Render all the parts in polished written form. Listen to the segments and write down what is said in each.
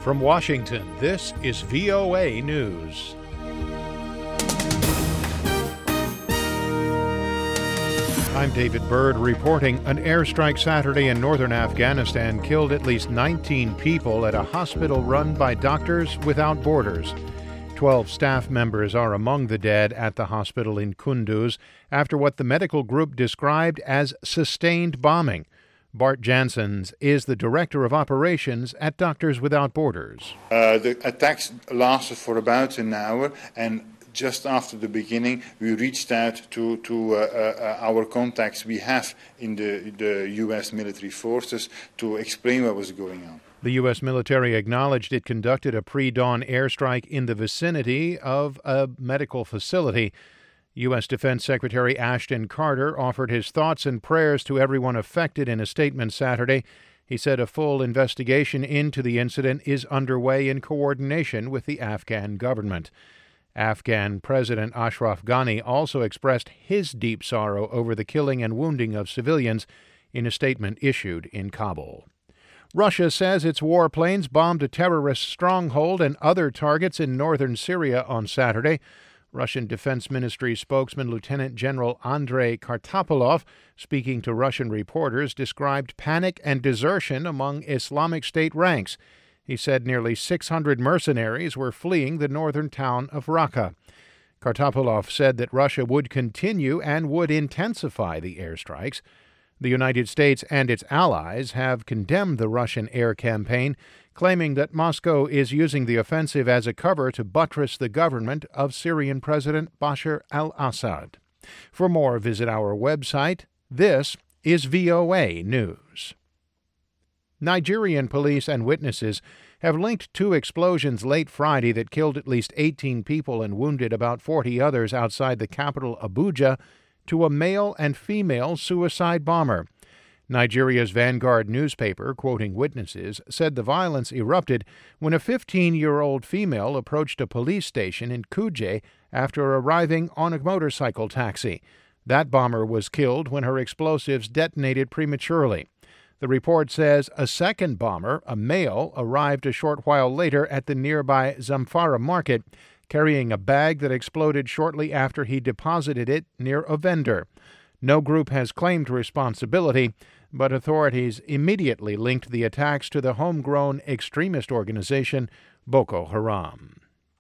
From Washington, this is VOA News. I'm David Byrd reporting. An airstrike Saturday in northern Afghanistan killed at least 19 people at a hospital run by Doctors Without Borders. 12 staff members are among the dead at the hospital in Kunduz after what the medical group described as sustained bombing. Bart Janssens is the director of operations at Doctors Without Borders. The attacks lasted for about an hour, and just after the beginning, we reached out to our contacts we have in the U.S. military forces to explain what was going on. The U.S. military acknowledged it conducted a pre-dawn airstrike in the vicinity of a medical facility. U.S. Defense Secretary Ashton Carter offered his thoughts and prayers to everyone affected in a statement Saturday. He said a full investigation into the incident is underway in coordination with the Afghan government. Afghan President Ashraf Ghani also expressed his deep sorrow over the killing and wounding of civilians in a statement issued in Kabul. Russia says its warplanes bombed a terrorist stronghold and other targets in northern Syria on Saturday. Russian Defense Ministry spokesman Lieutenant General Andrei Kartapolov, speaking to Russian reporters, described panic and desertion among Islamic State ranks. He said nearly 600 mercenaries were fleeing the northern town of Raqqa. Kartapolov said that Russia would continue and would intensify the airstrikes. The United States and its allies have condemned the Russian air campaign, claiming that Moscow is using the offensive as a cover to buttress the government of Syrian President Bashar al-Assad. For more, visit our website. This is VOA News. Nigerian police and witnesses have linked two explosions late Friday that killed at least 18 people and wounded about 40 others outside the capital Abuja to a male and female suicide bomber. Nigeria's Vanguard newspaper, quoting witnesses, said the violence erupted when a 15-year-old female approached a police station in Kuje after arriving on a motorcycle taxi. That bomber was killed when her explosives detonated prematurely. The report says a second bomber, a male, arrived a short while later at the nearby Zamfara market, carrying a bag that exploded shortly after he deposited it near a vendor. No group has claimed responsibility, but authorities immediately linked the attacks to the homegrown extremist organization Boko Haram.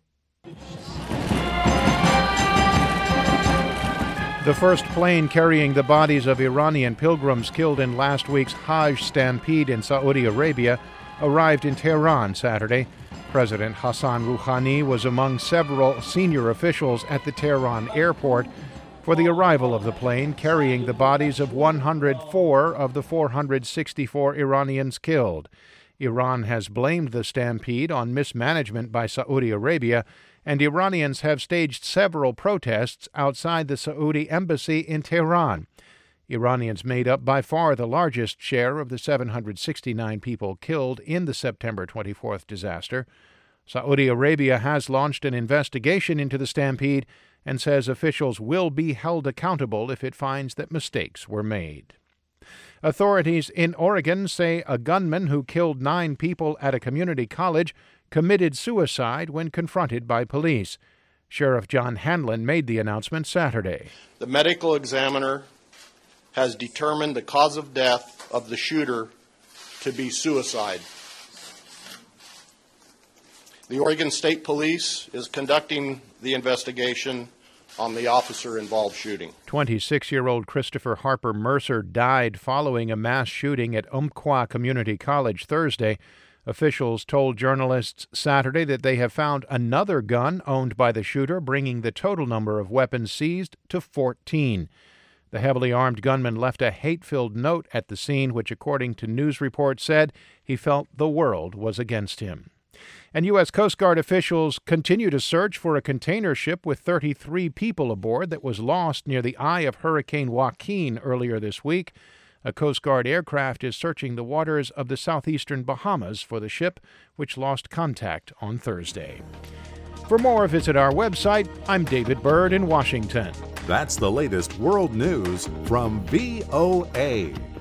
The first plane carrying the bodies of Iranian pilgrims killed in last week's Hajj stampede in Saudi Arabia arrived in Tehran Saturday. President Hassan Rouhani was among several senior officials at the Tehran airport for the arrival of the plane carrying the bodies of 104 of the 464 Iranians killed. Iran has blamed the stampede on mismanagement by Saudi Arabia, and Iranians have staged several protests outside the Saudi embassy in Tehran. Iranians made up by far the largest share of the 769 people killed in the September 24th disaster. Saudi Arabia has launched an investigation into the stampede and says officials will be held accountable if it finds that mistakes were made. Authorities in Oregon say a gunman who killed 9 people at a community college committed suicide when confronted by police. Sheriff John Hanlon made the announcement Saturday. The medical examiner has determined the cause of death of the shooter to be suicide. The Oregon State Police is conducting the investigation on the officer-involved shooting. 26-year-old Christopher Harper Mercer died following a mass shooting at Umpqua Community College Thursday. Officials told journalists Saturday that they have found another gun owned by the shooter, bringing the total number of weapons seized to 14. The heavily armed gunman left a hate-filled note at the scene, which, according to news reports, said he felt the world was against him. And U.S. Coast Guard officials continue to search for a container ship with 33 people aboard that was lost near the eye of Hurricane Joaquin earlier this week. A Coast Guard aircraft is searching the waters of the southeastern Bahamas for the ship, which lost contact on Thursday. For more, visit our website. I'm David Byrd in Washington. That's the latest world news from VOA.